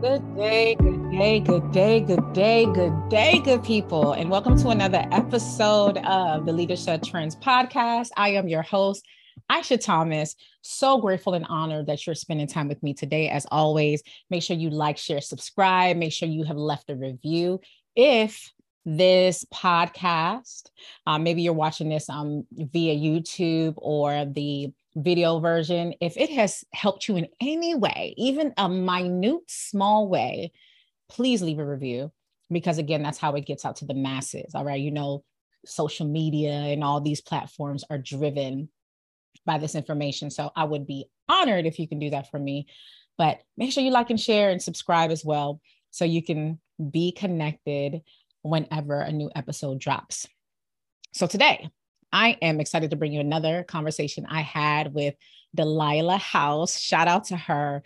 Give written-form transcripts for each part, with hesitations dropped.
Good day, good day, good day, good day, good day, good people. And welcome to another episode of the Leadership Trends podcast. I am your host, Aisha Thomas. So grateful and honored that you're spending time with me today. As always, make sure you like, share, subscribe. Make sure you have left a review. If this podcast, maybe you're watching this via YouTube or the video version, if it has helped you in any way, even a minute, small way, please leave a review, because again, that's how it gets out to the masses. All right. You know, social media and all these platforms are driven by this information. So I would be honored if you can do that for me, but make sure you like and share and subscribe as well, so you can be connected whenever a new episode drops. So today, I am excited to bring you another conversation I had with Delilah House. Shout out to her.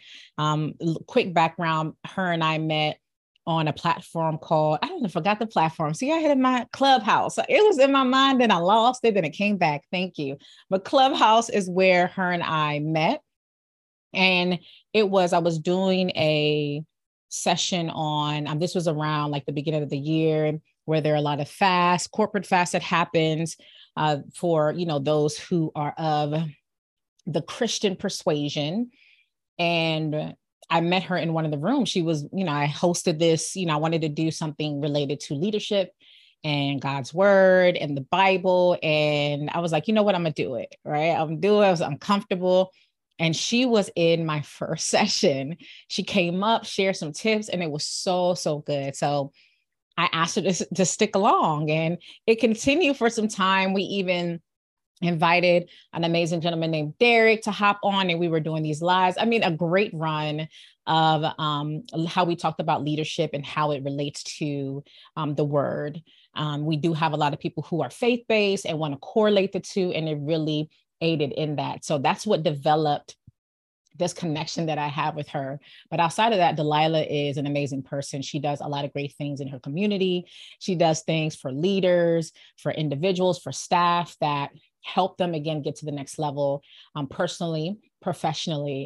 Quick background, her and I met on a platform called, I forgot the platform. See, I had in my Clubhouse. It was in my mind, then I lost it, then it came back. Thank you. But Clubhouse is where her and I met. And I was doing a session on, this was around like the beginning of the year, where there are a lot of fasts, corporate fasts that happens for, those who are of the Christian persuasion. And I met her in one of the rooms. She was, I hosted this, I wanted to do something related to leadership and God's word and the Bible. And I was like, you know what, I'm going to do it, right? I'm going to do it. I'm comfortable. And she was in my first session. She came up, shared some tips, and it was so, so good. So I asked her to stick along, and it continued for some time. We even invited an amazing gentleman named Derek to hop on, and we were doing these lives. A great run of how we talked about leadership and how it relates to the word. We do have a lot of people who are faith-based and want to correlate the two, and it really aided in that. So that's what developed this connection that I have with her. But outside of that, Delilah is an amazing person. She does a lot of great things in her community. She does things for leaders, for individuals, for staff that help them, again, get to the next level, personally, professionally.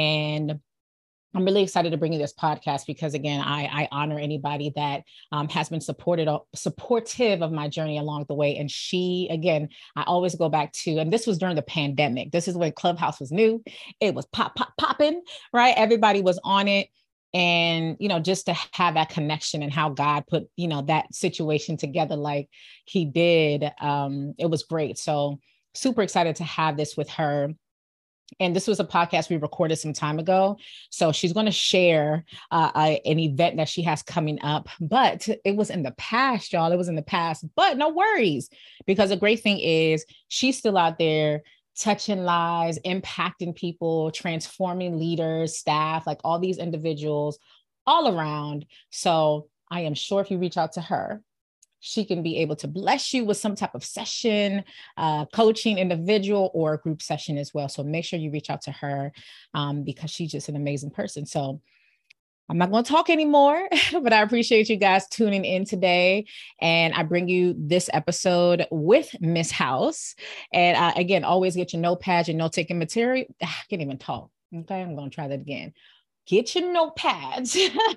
And I'm really excited to bring you this podcast because, again, I honor anybody that has been supportive of my journey along the way. And she, again, I always go back to, and this was during the pandemic. This is when Clubhouse was new. It was popping, right? Everybody was on it. And, just to have that connection and how God put, that situation together like he did, it was great. So super excited to have this with her. And this was a podcast we recorded some time ago. So she's going to share an event that she has coming up, but it was in the past, y'all. It was in the past, but no worries, because the great thing is she's still out there touching lives, impacting people, transforming leaders, staff, like all these individuals all around. So I am sure if you reach out to her, she can be able to bless you with some type of session, coaching, individual or group session as well. So make sure you reach out to her because she's just an amazing person. So I'm not going to talk anymore, but I appreciate you guys tuning in today. And I bring you this episode with Miss House. And again, always get your notepads, your note-taking material. I can't even talk. Okay, I'm going to try that again. Get your notepads,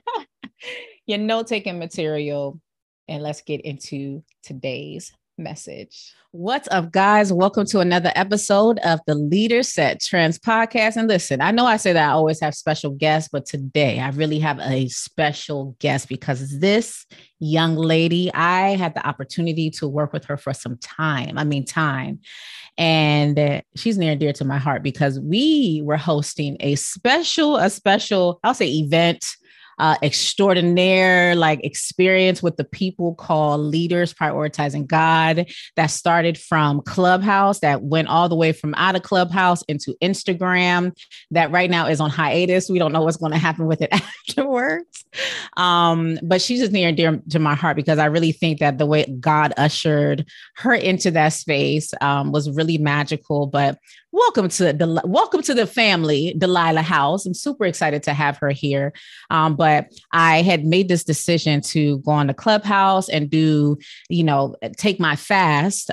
your note-taking material. And let's get into today's message. What's up, guys? Welcome to another episode of the Leadership Trends podcast. And listen, I know I say that I always have special guests, but today I really have a special guest because this young lady, I had the opportunity to work with her for some time. And she's near and dear to my heart because we were hosting a special, I'll say event, extraordinaire experience with the people called Leaders Prioritizing God, that started from Clubhouse, that went all the way from out of Clubhouse into Instagram, that right now is on hiatus. We don't know what's going to happen with it afterwards. But she's just near and dear to my heart because I really think that the way God ushered her into that space was really magical. But welcome to the family, Delilah House. I'm super excited to have her here. But but I had made this decision to go on the Clubhouse and do, take my fast.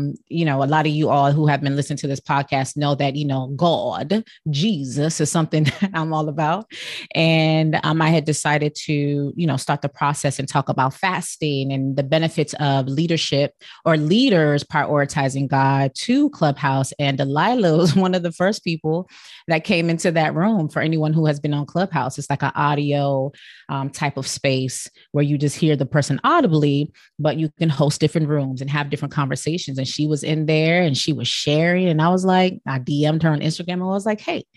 A lot of you all who have been listening to this podcast know that, God, Jesus is something that I'm all about. And I had decided to, start the process and talk about fasting and the benefits of leadership or leaders prioritizing God to Clubhouse. And Delilah was one of the first people that came into that room. For anyone who has been on Clubhouse, it's like an audio type of space where you just hear the person audibly, but you can host different rooms and have different conversations. And she was in there and she was sharing. And I was like, I DM'd her on Instagram and I was like, hey,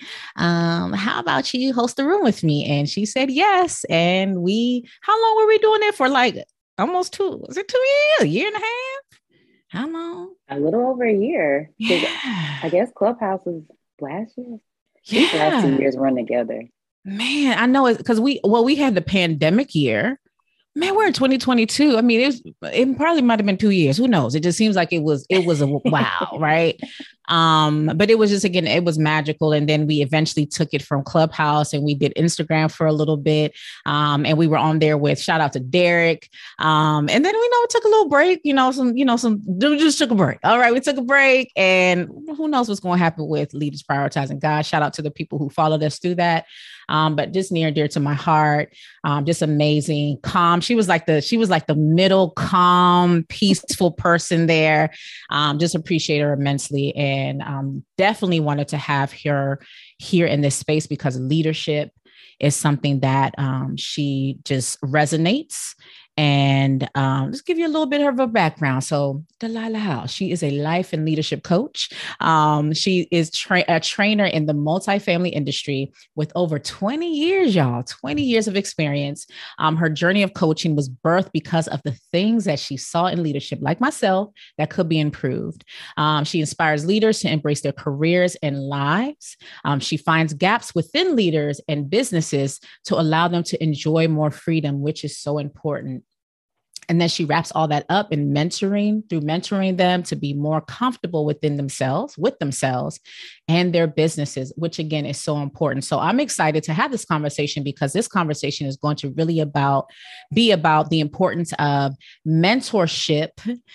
how about you host a room with me? And she said yes. And how long were we doing it for? Like almost was it 2 years, a year and a half? How long? A little over a year. Yeah. I guess Clubhouse was last year. Yeah. These last 2 years run together. Man, I know it because we had the pandemic year. Man, we're in 2022. I mean, it probably might have been 2 years. Who knows? It just seems like it was a wow, right? But it was just, again, it was magical. And then we eventually took it from Clubhouse and we did Instagram for a little bit. And we were on there with shout out to Derek. And then we took a little break, just took a break. All right, we took a break and who knows what's going to happen with leaders prioritizing God. Shout out to the people who followed us through that. But just near and dear to my heart, just amazing, calm. She was like the middle, calm, peaceful person there. Just appreciate her immensely, and definitely wanted to have her here in this space because leadership is something that she just resonates. And let's give you a little bit of her background. So Delilah House, she is a life and leadership coach. She is a trainer in the multifamily industry with over 20 years, y'all, 20 years of experience. Her journey of coaching was birthed because of the things that she saw in leadership, like myself, that could be improved. She inspires leaders to embrace their careers and lives. She finds gaps within leaders and businesses to allow them to enjoy more freedom, which is so important. And then she wraps all that up in mentoring them to be more comfortable with themselves and their businesses, which again is so important. So I'm excited to have this conversation because this conversation is going to really be about the importance of mentorship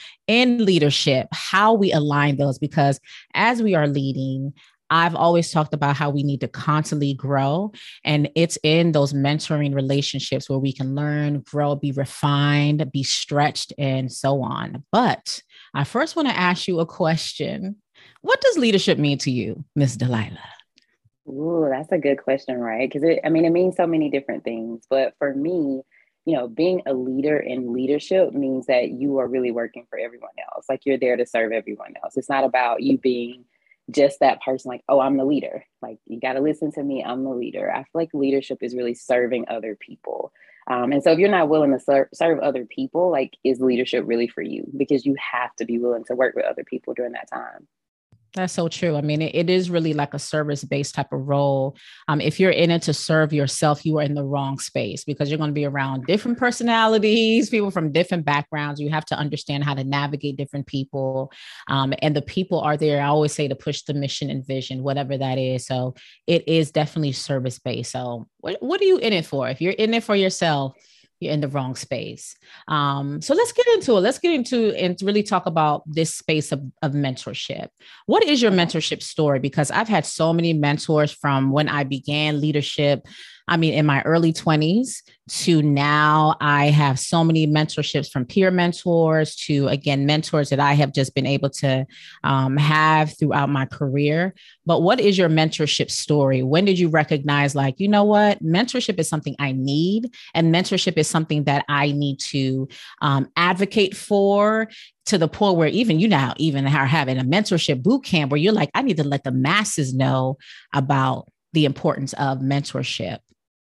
in leadership, how we align those, because as we are leading, I've always talked about how we need to constantly grow. And it's in those mentoring relationships where we can learn, grow, be refined, be stretched, and so on. But I first want to ask you a question. What does leadership mean to you, Ms. Delilah? Ooh, that's a good question, right? Because it means so many different things. But for me, being a leader in leadership means that you are really working for everyone else. Like you're there to serve everyone else. It's not about you being just that person, like, oh, I'm the leader. Like, you got to listen to me. I'm the leader. I feel like leadership is really serving other people. And so if you're not willing to serve other people, like, is leadership really for you? Because you have to be willing to work with other people during that time. That's so true. I mean, it is really like a service-based type of role. If you're in it to serve yourself, you are in the wrong space because you're going to be around different personalities, people from different backgrounds. You have to understand how to navigate different people. And the people are there, I always say, to push the mission and vision, whatever that is. So it is definitely service-based. So what are you in it for? If you're in it for yourself, you're in the wrong space. So let's get into it. Let's get into and really talk about this space of mentorship. What is your mentorship story? Because I've had so many mentors from when I began leadership. I mean, in my early 20s to now, I have so many mentorships from peer mentors to, again, mentors that I have just been able to have throughout my career. But what is your mentorship story? When did you recognize, like, you know what, mentorship is something I need, and mentorship is something that I need to advocate for, to the point where even you now even are having a mentorship boot camp where you're like, I need to let the masses know about the importance of mentorship?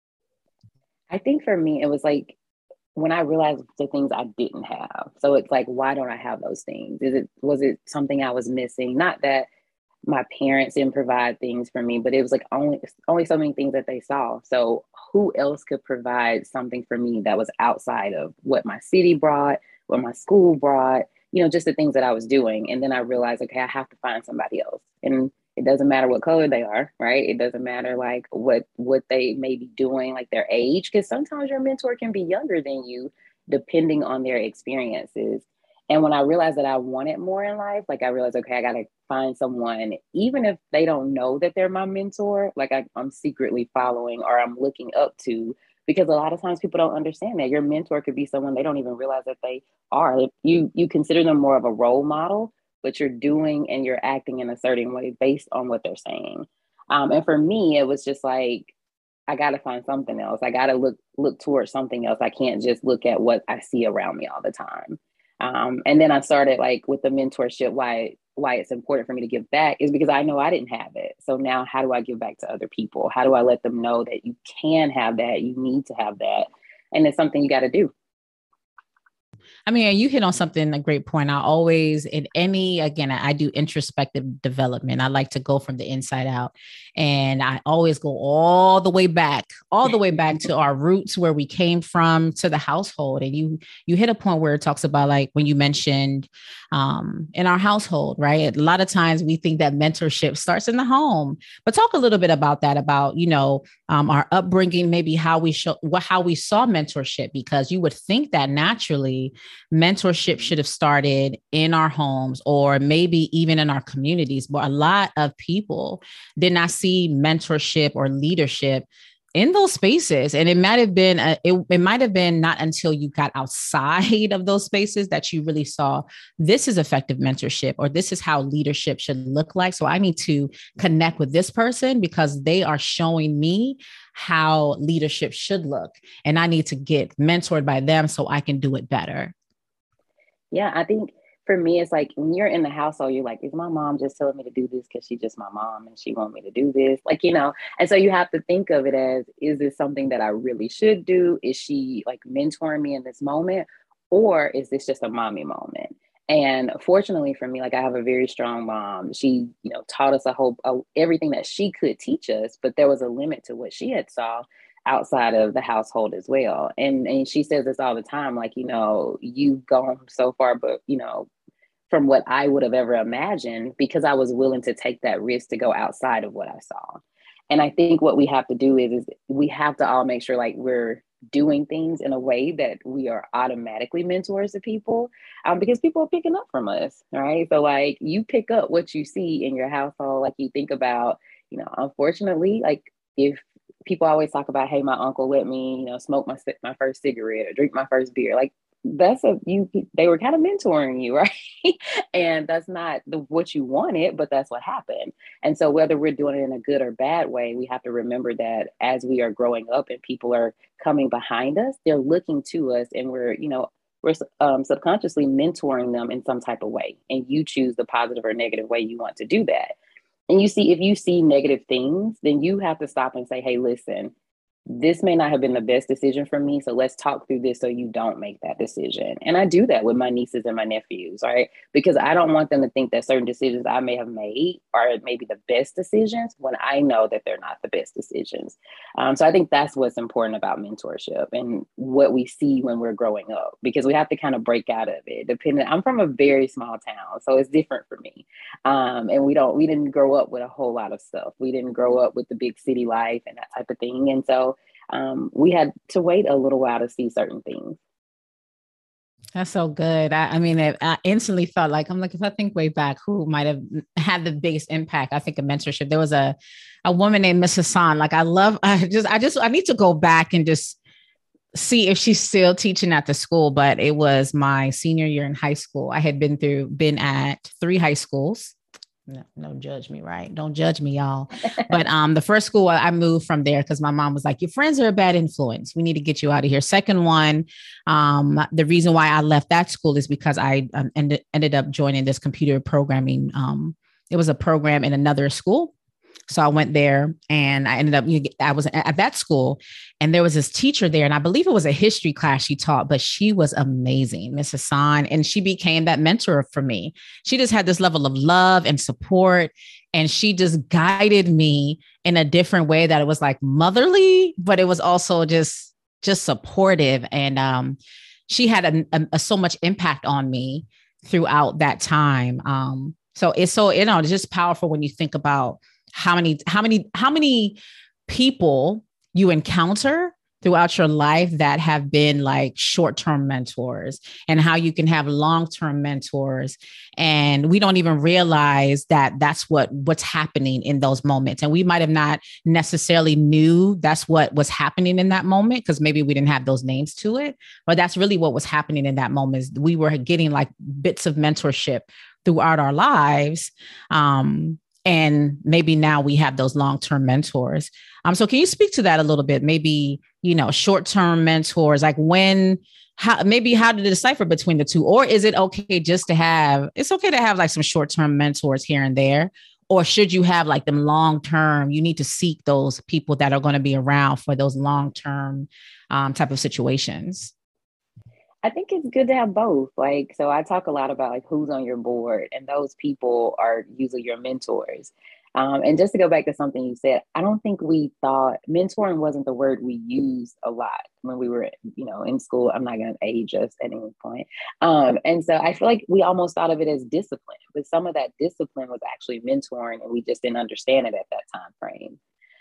I think for me, it was like when I realized the things I didn't have. So it's like, why don't I have those things? Was it something I was missing? Not that my parents didn't provide things for me, but it was like only so many things that they saw. So who else could provide something for me that was outside of what my city brought, what my school brought, just the things that I was doing. And then I realized, okay, I have to find somebody else. And It doesn't matter what color they are, right? It doesn't matter like what they may be doing, like their age, because sometimes your mentor can be younger than you, depending on their experiences. And when I realized that I wanted more in life, like I realized, okay, I got to find someone, even if they don't know that they're my mentor, like I'm secretly following or I'm looking up to, because a lot of times people don't understand that your mentor could be someone they don't even realize that they are. If you consider them more of a role model, but you're doing and you're acting in a certain way based on what they're saying. And for me, it was just like, I got to find something else. I got to look towards something else. I can't just look at what I see around me all the time. And then I started like with the mentorship. Why it's important for me to give back is because I know I didn't have it. So now, how do I give back to other people? How do I let them know that you can have that? You need to have that, and it's something you got to do. I mean, you hit on something, a great point. I always, again, I do introspective development. I like to go from the inside out. And I always go all the way back to our roots, where we came from, to the household. And you hit a point where it talks about, like, when you mentioned in our household, right? A lot of times we think that mentorship starts in the home, but talk a little bit about that, about, our upbringing, maybe how we saw mentorship, because you would think that naturally mentorship should have started in our homes or maybe even in our communities. But a lot of people did not see mentorship or leadership in those spaces. And it might have been, it might have been not until you got outside of those spaces that you really saw, this is effective mentorship, or this is how leadership should look like. So I need to connect with this person because they are showing me how leadership should look. And I need to get mentored by them so I can do it better. Yeah, I think for me, it's like when you're in the household, you're like, is my mom just telling me to do this because she's just my mom and she want me to do this? Like, and so you have to think of it as, is this something that I really should do? Is she like mentoring me in this moment? Or is this just a mommy moment? And fortunately for me, like I have a very strong mom. She, taught us everything that she could teach us, but there was a limit to what she had saw outside of the household as well. And she says this all the time, like, you've gone so far, but from what I would have ever imagined, because I was willing to take that risk to go outside of what I saw. And I think what we have to do is we have to all make sure like we're doing things in a way that we are automatically mentors to people, because people are picking up from us, right? So like you pick up what you see in your household. Like you think about, unfortunately, like if people always talk about, hey, my uncle let me, smoke my first cigarette or drink my first beer. Like they were kind of mentoring you, right? And that's not what you wanted, but that's what happened. And so whether we're doing it in a good or bad way, we have to remember that as we are growing up and people are coming behind us, they're looking to us, and we're subconsciously mentoring them in some type of way. And you choose the positive or negative way you want to do that. And if you see negative things, then you have to stop and say, hey, listen, this may not have been the best decision for me. So let's talk through this so you don't make that decision. And I do that with my nieces and my nephews, right? Because I don't want them to think that certain decisions I may have made are maybe the best decisions when I know that they're not the best decisions. So I think that's what's important about mentorship and what we see when we're growing up, because we have to kind of break out of it. I'm from a very small town, so it's different for me. And we didn't grow up with a whole lot of stuff. We didn't grow up with the big city life and that type of thing. And so we had to wait a little while to see certain things. That's so good. I mean, I instantly felt like, I'm like, if I think way back, who might have had the biggest impact? I think of mentorship. There was a woman named Miss Hassan. Like, I need to go back and just see if she's still teaching at the school, but it was my senior year in high school. I had been at 3 high schools. No, judge me, right? Don't judge me, y'all. But the first school I moved from there because my mom was like, your friends are a bad influence. We need to get you out of here. Second one, the reason why I left that school is because I ended up joining this computer programming. It was a program in another school. So I went there and I ended up, I was at that school and there was this teacher there. And I believe it was a history class she taught, but she was amazing, Miss Hassan. And she became that mentor for me. She just had this level of love and support. And she just guided me in a different way that it was like motherly, but it was also just supportive. And she had so much impact on me throughout that time. So it's just powerful when you think about how many people you encounter throughout your life that have been like short-term mentors, and how you can have long-term mentors. And we don't even realize that that's what's happening in those moments. And we might have not necessarily knew that's what was happening in that moment, because maybe we didn't have those names to it, but that's really what was happening in that moment. We were getting like bits of mentorship throughout our lives. And maybe now we have those long-term mentors. So can you speak to that a little bit? Maybe, short-term mentors, like how to decipher between the two, or is it okay it's okay to have like some short-term mentors here and there, or should you have like them long-term? You need to seek those people that are going to be around for those long-term type of situations. I think it's good to have both. Like, so I talk a lot about like who's on your board, and those people are usually your mentors. And just to go back to something you said, I don't think we thought mentoring wasn't the word we used a lot when we were, in school. I'm not going to age us at any point. And so I feel like we almost thought of it as discipline, but some of that discipline was actually mentoring, and we just didn't understand it at that time frame.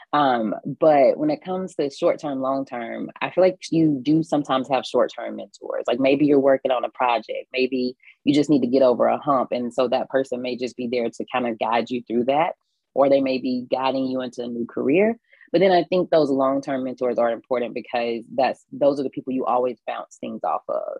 But when it comes to short-term, long-term, I feel like you do sometimes have short-term mentors. Like maybe you're working on a project, maybe you just need to get over a hump. And so that person may just be there to kind of guide you through that, or they may be guiding you into a new career. But then I think those long-term mentors are important because those are the people you always bounce things off of.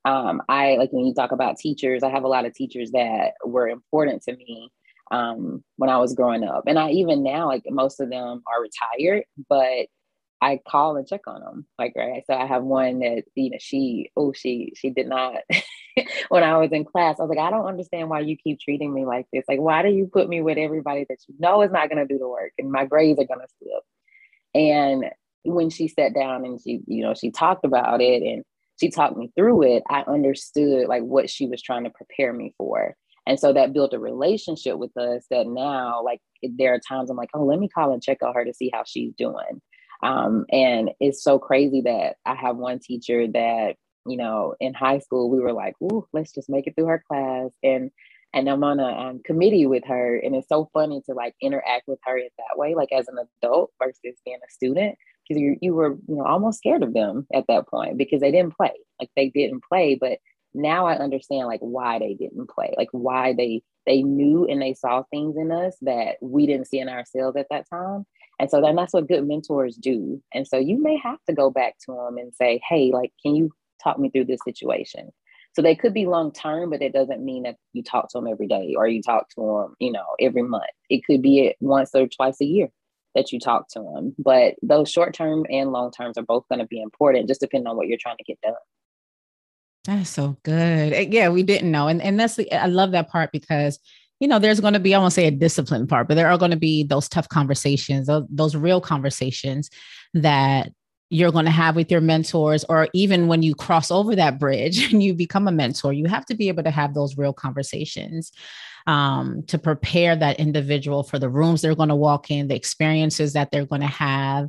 I like when you talk about teachers, I have a lot of teachers that were important to me when I was growing up. And I even now, like most of them are retired, but I call and check on them. Like, right. So I have one that, she did not, when I was in class, I was like, I don't understand why you keep treating me like this. Like, why do you put me with everybody that you know is not going to do the work, and my grades are going to slip? And when she sat down and she talked about it and she talked me through it, I understood like what she was trying to prepare me for. And so that built a relationship with us that now, like, there are times I'm like, oh, let me call and check on her to see how she's doing. And it's so crazy that I have one teacher that, in high school, we were like, ooh, let's just make it through her class. And I'm on a committee with her. And it's so funny to like interact with her in that way, like as an adult versus being a student, because you were, almost scared of them at that point because they didn't play. Like they didn't play, but now I understand like why they didn't play, like why they knew and they saw things in us that we didn't see in ourselves at that time. And so then that's what good mentors do. And so you may have to go back to them and say, hey, like, can you talk me through this situation? So they could be long term, but it doesn't mean that you talk to them every day or you talk to them, every month. It could be once or twice a year that you talk to them. But those short term and long terms are both going to be important, just depending on what you're trying to get done. That's so good. Yeah, we didn't know. And I love that part because, there's going to be, I won't say a discipline part, but there are going to be those tough conversations, those real conversations that you're going to have with your mentors, or even when you cross over that bridge and you become a mentor, you have to be able to have those real conversations to prepare that individual for the rooms they're going to walk in, the experiences that they're going to have.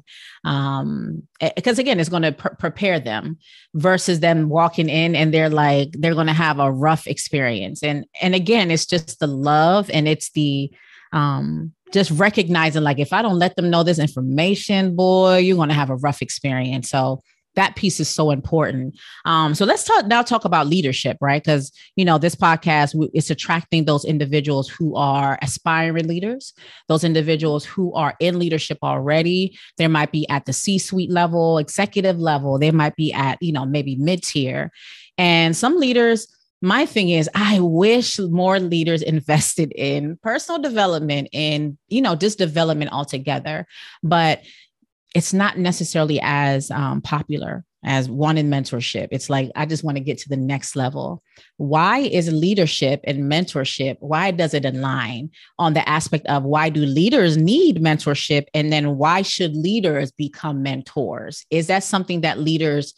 Because again, it's going to prepare them versus them walking in and they're going to have a rough experience. And again, it's just the love, and it's the, just recognizing like, if I don't let them know this information, boy, you're going to have a rough experience. So that piece is so important. So let's talk about leadership, right? Because, this podcast is attracting those individuals who are aspiring leaders, those individuals who are in leadership already. They might be at the C-suite level, executive level. They might be at, maybe mid-tier. And some leaders, my thing is, I wish more leaders invested in personal development and, just development altogether. But it's not necessarily as popular as one in mentorship. It's like, I just want to get to the next level. Why is leadership and mentorship, why does it align on the aspect of why do leaders need mentorship? And then why should leaders become mentors? Is that something that leaders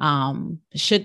should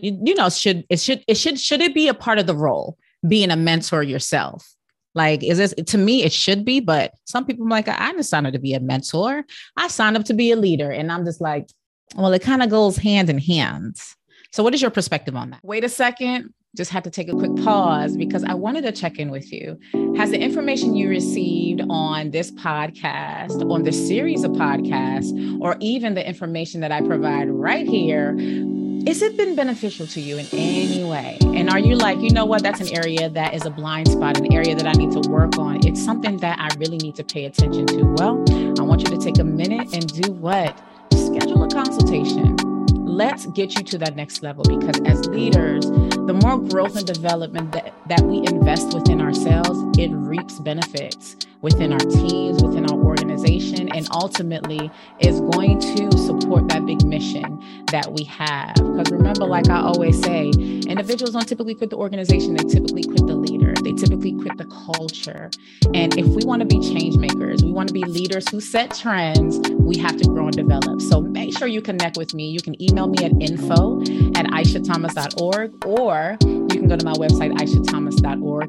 it be a part of the role, being a mentor yourself? Like, is this, to me, it should be, but some people are like, I didn't sign up to be a mentor. I signed up to be a leader. And I'm just like, well, it kind of goes hand in hand. So what is your perspective on that? Wait a second. just had to take a quick pause because I wanted to check in with you. Has the information you received on this podcast, on the series of podcasts, or even the information that I provide right here, has it been beneficial to you in any way? And are you like, you know what, that's an area that is a blind spot, an area that I need to work on. It's something that I really need to pay attention to. Well, I want you to take a minute and do what? Schedule a consultation. Let's get you to that next level, because as leaders, the more growth and development that we invest within ourselves, it reaps benefits within our teams, within our organization, and ultimately is going to support that big mission that we have. Because remember, like I always say, individuals don't typically quit the organization, they typically quit the leader, they typically quit the culture. And if we want to be change makers, we want to be leaders who set trends, we have to grow and develop. So make sure you connect with me. You can email me at info@aishathomas.org, or you can go to my website, aishathomas.org,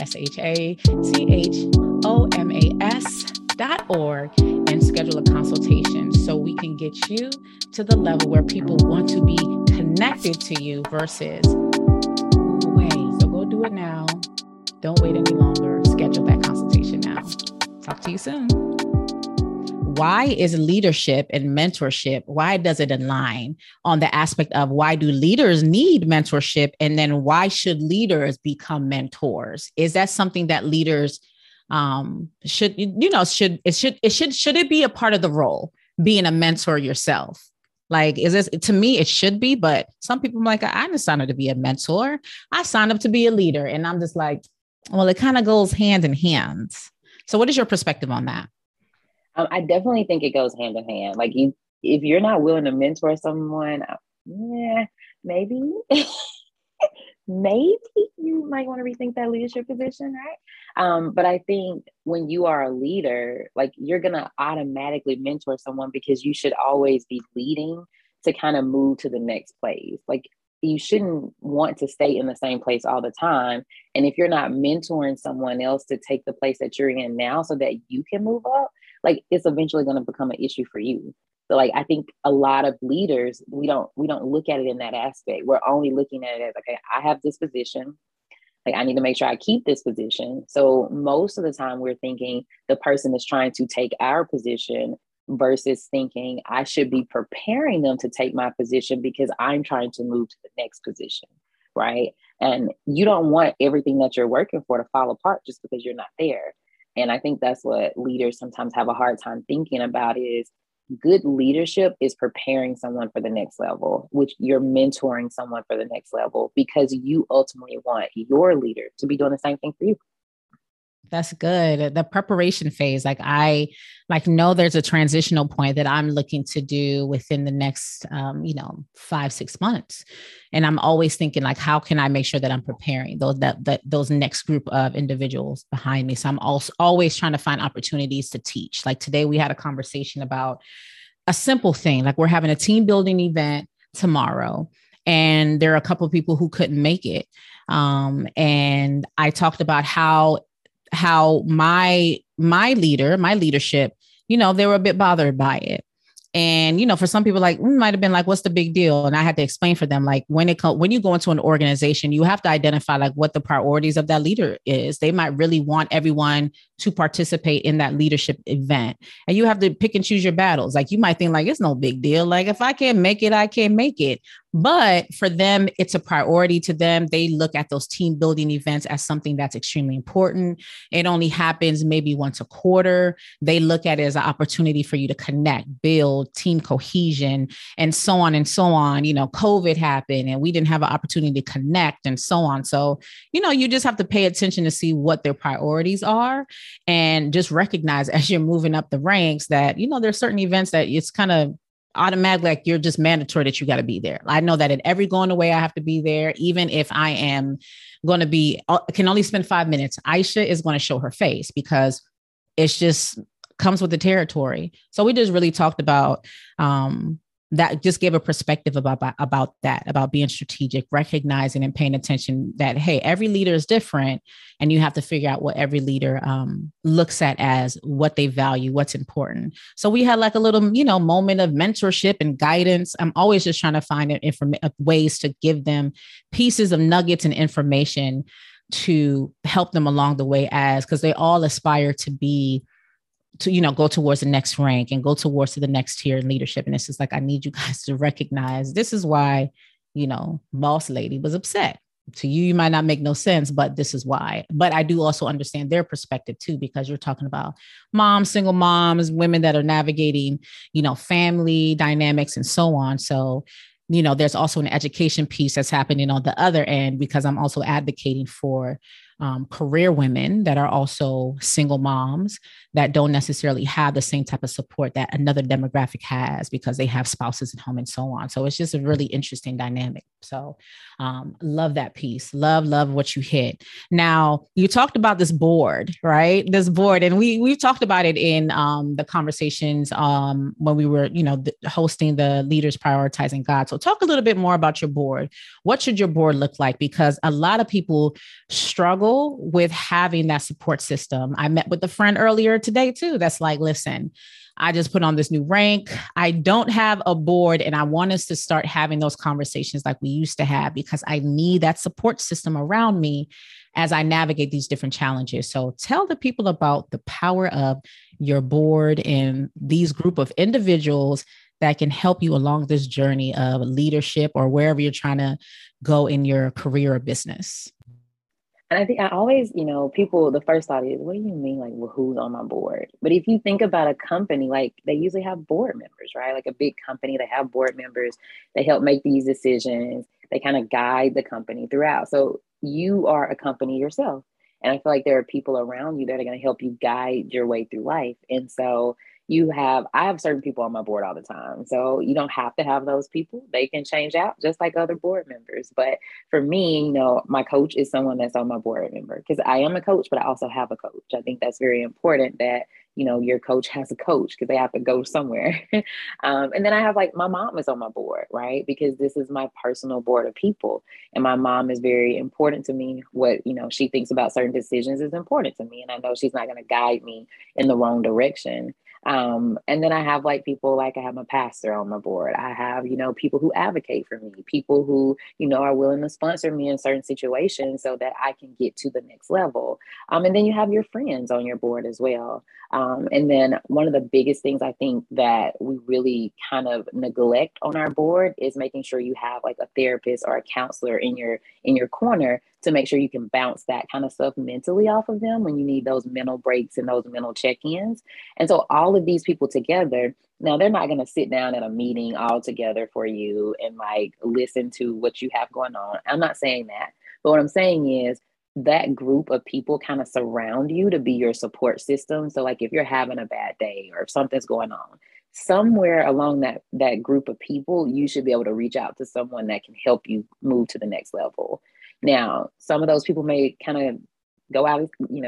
aishathomas.org, and schedule a consultation so we can get you to the level where people want to be connected to you versus wait. So go do it now. Don't wait any longer. Schedule that consultation now. Talk to you soon. Why is leadership and mentorship, why does it align on the aspect of why do leaders need mentorship? And then why should leaders become mentors? Is that something that leaders should it be a part of the role, being a mentor yourself? Like, is this, to me, it should be, but some people are like, I didn't sign up to be a mentor. I signed up to be a leader. And I'm just like, well, it kind of goes hand in hand. So what is your perspective on that? I definitely think it goes hand in hand. Like, if you're not willing to mentor someone, maybe, maybe you might want to rethink that leadership position, right? But I think when you are a leader, like, you're going to automatically mentor someone because you should always be leading to kind of move to the next place. Like, you shouldn't want to stay in the same place all the time. And if you're not mentoring someone else to take the place that you're in now so that you can move up, like, it's eventually going to become an issue for you. So, like, I think a lot of leaders, we don't look at it in that aspect. We're only looking at it as, okay, I have this position. Like, I need to make sure I keep this position. So most of the time we're thinking the person is trying to take our position versus thinking I should be preparing them to take my position because I'm trying to move to the next position, right? And you don't want everything that you're working for to fall apart just because you're not there. And I think that's what leaders sometimes have a hard time thinking about, is good leadership is preparing someone for the next level, which you're mentoring someone for the next level because you ultimately want your leader to be doing the same thing for you. That's good. The preparation phase, I know there's a transitional point that I'm looking to do within the next, 5-6 months. And I'm always thinking, like, how can I make sure that I'm preparing those next group of individuals behind me? So I'm also always trying to find opportunities to teach. Like today we had a conversation about a simple thing. Like, we're having a team building event tomorrow, and there are a couple of people who couldn't make it. And I talked about how my leadership, they were a bit bothered by it. And, for some people, like, might've been like, what's the big deal? And I had to explain for them, like, when you go into an organization, you have to identify like what the priorities of that leader is. They might really want everyone to participate in that leadership event. And you have to pick and choose your battles. Like, you might think like, it's no big deal. Like, if I can't make it, I can't make it. But for them, it's a priority to them. They look at those team building events as something that's extremely important. It only happens maybe once a quarter. They look at it as an opportunity for you to connect, build team cohesion, and so on and so on. COVID happened and we didn't have an opportunity to connect and so on. So, you just have to pay attention to see what their priorities are and just recognize as you're moving up the ranks that, there's certain events that it's kind of automatically, like, you're just mandatory that you got to be there. I know that at every going away, I have to be there. Even if I am going to can only spend 5 minutes, Aisha is going to show her face because it's just comes with the territory. So we just really talked about that just gave a perspective about that, about being strategic, recognizing and paying attention that, hey, every leader is different. And you have to figure out what every leader looks at as what they value, what's important. So we had like a little, moment of mentorship and guidance. I'm always just trying to find ways to give them pieces of nuggets and information to help them along the way, because they all aspire to go towards the next rank and go towards the next tier in leadership. And it's just like, I need you guys to recognize this is why, boss lady was upset. To you, you might not make no sense, but this is why. But I do also understand their perspective too, because you're talking about moms, single moms, women that are navigating, family dynamics and so on. So, there's also an education piece that's happening on the other end, because I'm also advocating for career women that are also single moms that don't necessarily have the same type of support that another demographic has, because they have spouses at home and so on. So it's just a really interesting dynamic. So love that piece. Love what you hit. Now, you talked about this board, right? This board, and we've talked about it in the conversations when we were, hosting the Leaders Prioritizing God. So talk a little bit more about your board. What should your board look like? Because a lot of people struggle with having that support system. I met with a friend earlier today too that's like, listen, I just put on this new rank. I don't have a board, and I want us to start having those conversations like we used to have, because I need that support system around me as I navigate these different challenges. So tell the people about the power of your board and these group of individuals that can help you along this journey of leadership or wherever you're trying to go in your career or business. And I think I always, people, the first thought is, what do you mean? Like, well, who's on my board? But if you think about a company, like they usually have board members, right? Like a big company, they have board members. They help make these decisions. They kind of guide the company throughout. So you are a company yourself. And I feel like there are people around you that are going to help you guide your way through life. And so I have certain people on my board all the time. So you don't have to have those people. They can change out just like other board members. But for me, my coach is someone that's on my board member, because I am a coach, but I also have a coach. I think that's very important that, your coach has a coach, because they have to go somewhere. And then I have like my mom is on my board, right? Because this is my personal board of people. And my mom is very important to me. What, she thinks about certain decisions is important to me. And I know she's not going to guide me in the wrong direction. And then I have like people, like I have my pastor on my board. I have, people who advocate for me, people who, are willing to sponsor me in certain situations so that I can get to the next level. And then you have your friends on your board as well. And then one of the biggest things I think that we really kind of neglect on our board is making sure you have like a therapist or a counselor in your corner to make sure you can bounce that kind of stuff mentally off of them when you need those mental breaks and those mental check-ins. And so all of these people together, now they're not going to sit down at a meeting all together for you and like listen to what you have going on. I'm not saying that. But what I'm saying is that group of people kind of surround you to be your support system. So like if you're having a bad day or if something's going on, somewhere along that group of people, you should be able to reach out to someone that can help you move to the next level. Now, some of those people may kind of go out,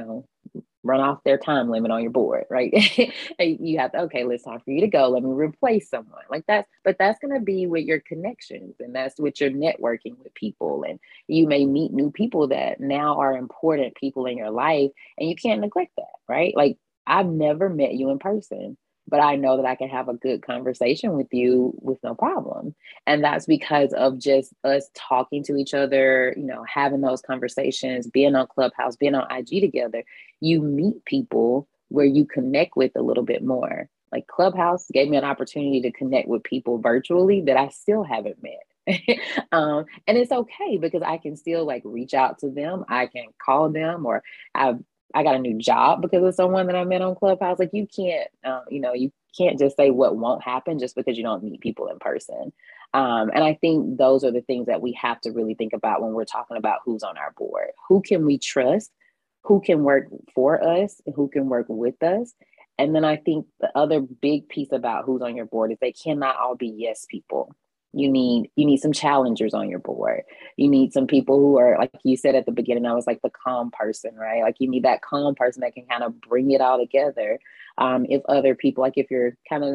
run off their time limit on your board, right? You have to, okay, it's time for you to go. Let me replace someone like that. But that's going to be with your connections, and that's with your networking with people. And you may meet new people that now are important people in your life, and you can't neglect that, right? Like I've never met you in person, but I know that I can have a good conversation with you with no problem. And that's because of just us talking to each other, having those conversations, being on Clubhouse, being on IG together. You meet people where you connect with a little bit more. Like Clubhouse gave me an opportunity to connect with people virtually that I still haven't met. And it's okay, because I can still like reach out to them. I can call them, or I got a new job because of someone that I met on Clubhouse. Like you can't, you can't just say what won't happen just because you don't meet people in person. And I think those are the things that we have to really think about when we're talking about who's on our board. Who can we trust? Who can work for us? And who can work with us? And then I think the other big piece about who's on your board is they cannot all be yes people. You need some challengers on your board. You need some people who are, like you said at the beginning, I was like the calm person, right? Like you need that calm person that can kind of bring it all together. If other people, like if you're kind of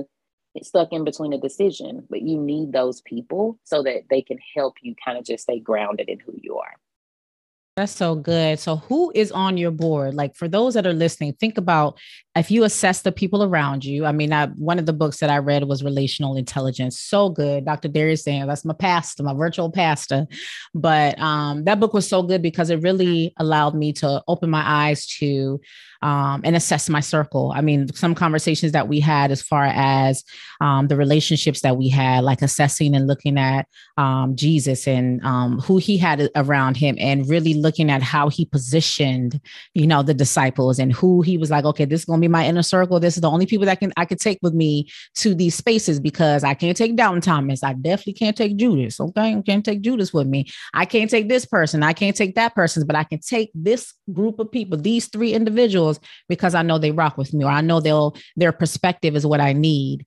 stuck in between a decision, but you need those people so that they can help you kind of just stay grounded in who you are. That's so good. So, who is on your board? Like, for those that are listening, think about if you assess the people around you. I mean, one of the books that I read was Relational Intelligence. So good. Dr. Darius Daniels, that's my pastor, my virtual pastor. But that book was so good because it really allowed me to open my eyes to and assess my circle. I mean, some conversations that we had as far as the relationships that we had, like assessing and looking at Jesus and who he had around him, and really looking at how he positioned, the disciples, and who he was like, okay, this is going to be my inner circle. This is the only people that I could take with me to these spaces, because I can't take Doubting Thomas. I definitely can't take Judas. Okay. I can't take Judas with me. I can't take this person. I can't take that person, but I can take this group of people, these 3 individuals, because I know they rock with me, or I know their perspective is what I need.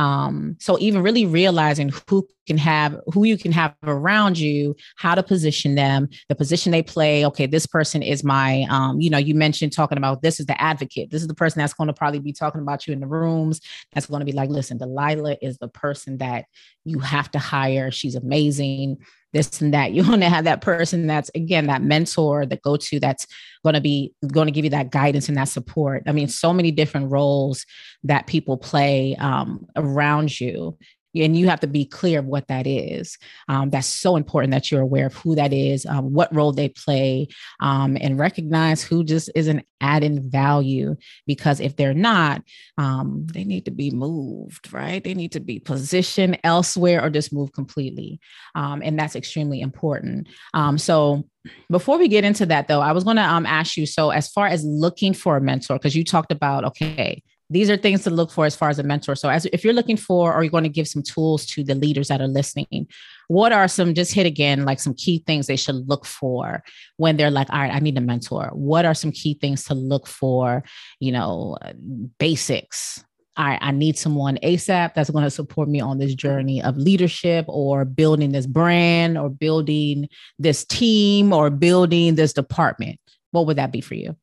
So even really realizing who you can have around you, how to position them, the position they play. Okay, this person is my, you mentioned talking about, this is the advocate. This is the person that's going to probably be talking about you in the rooms. That's going to be like, listen, Delilah is the person that you have to hire. She's amazing. This and that. You want to have that person that's, again, that mentor, that go-to, that's going to give you that guidance and that support. I mean, so many different roles that people play around you. And you have to be clear of what that is. That's so important that you're aware of who that is, what role they play, and recognize who just isn't adding value. Because if they're not, they need to be moved, right? They need to be positioned elsewhere or just move completely. And that's extremely important. So before we get into that, though, I was going to ask you, so as far as looking for a mentor, because you talked about, okay, these are things to look for as far as a mentor. So if you're looking for, or you're going to give some tools to the leaders that are listening, what are some, just hit again, like some key things they should look for when they're like, all right, I need a mentor? What are some key things to look for? Basics. All right, I need someone ASAP that's going to support me on this journey of leadership, or building this brand, or building this team, or building this department. What would that be for you?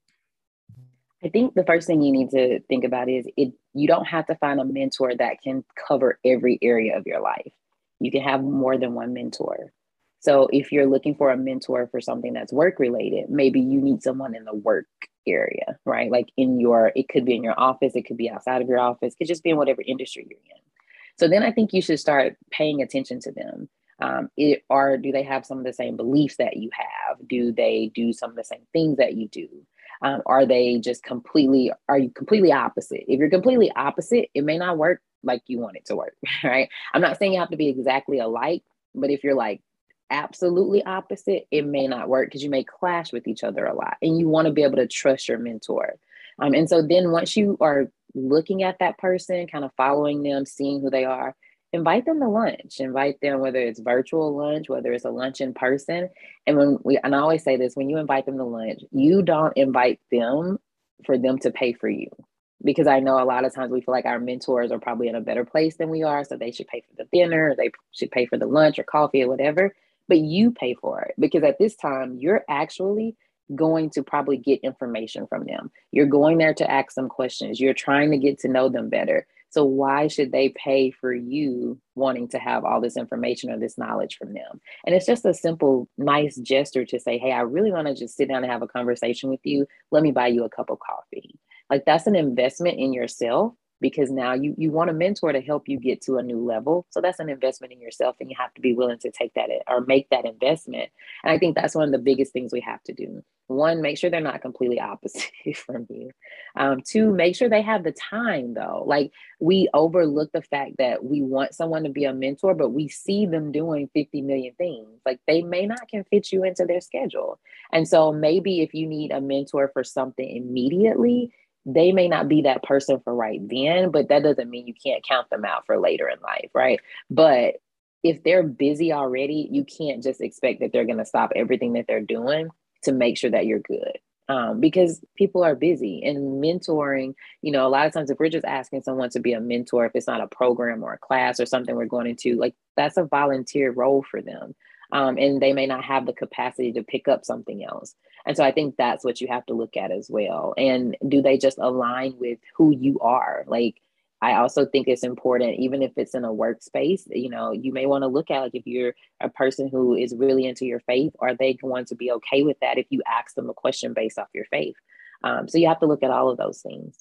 I think the first thing you need to think about is you don't have to find a mentor that can cover every area of your life. You can have more than one mentor. So if you're looking for a mentor for something that's work related, maybe you need someone in the work area, right? Like it could be in your office, it could be outside of your office, it could just be in whatever industry you're in. So then I think you should start paying attention to them. Or do they have some of the same beliefs that you have? Do they do some of the same things that you do? Are you completely opposite? If you're completely opposite, it may not work like you want it to work, right? I'm not saying you have to be exactly alike, but if you're like absolutely opposite, it may not work, because you may clash with each other a lot, and you want to be able to trust your mentor. And so then once you are looking at that person, kind of following them, seeing who they are, invite them to lunch. Invite them, whether it's virtual lunch, whether it's a lunch in person. And I always say this, when you invite them to lunch, you don't invite them for them to pay for you. Because I know a lot of times we feel like our mentors are probably in a better place than we are, so they should pay for the dinner, or they should pay for the lunch or coffee or whatever, but you pay for it. Because at this time, you're actually going to probably get information from them. You're going there to ask them questions. You're trying to get to know them better. So why should they pay for you wanting to have all this information or this knowledge from them? And it's just a simple, nice gesture to say, hey, I really want to just sit down and have a conversation with you. Let me buy you a cup of coffee. Like, that's an investment in yourself, because now you want a mentor to help you get to a new level. So that's an investment in yourself, and you have to be willing to take that or make that investment. And I think that's one of the biggest things we have to do. One, make sure they're not completely opposite from you. Two, make sure they have the time, though. Like, we overlook the fact that we want someone to be a mentor, but we see them doing 50 million things. Like, they may not can fit you into their schedule. And so maybe if you need a mentor for something immediately, they may not be that person for right then, but that doesn't mean you can't count them out for later in life, right? But if they're busy already, you can't just expect that they're going to stop everything that they're doing to make sure that you're good. Because people are busy, and mentoring, a lot of times if we're just asking someone to be a mentor, if it's not a program or a class or something we're going into, like, that's a volunteer role for them. And they may not have the capacity to pick up something else. And so I think that's what you have to look at as well. And do they just align with who you are? Like, I also think it's important, even if it's in a workspace, you know, you may want to look at, like, if you're a person who is really into your faith, are they going to be okay with that if you ask them a question based off your faith? So you have to look at all of those things.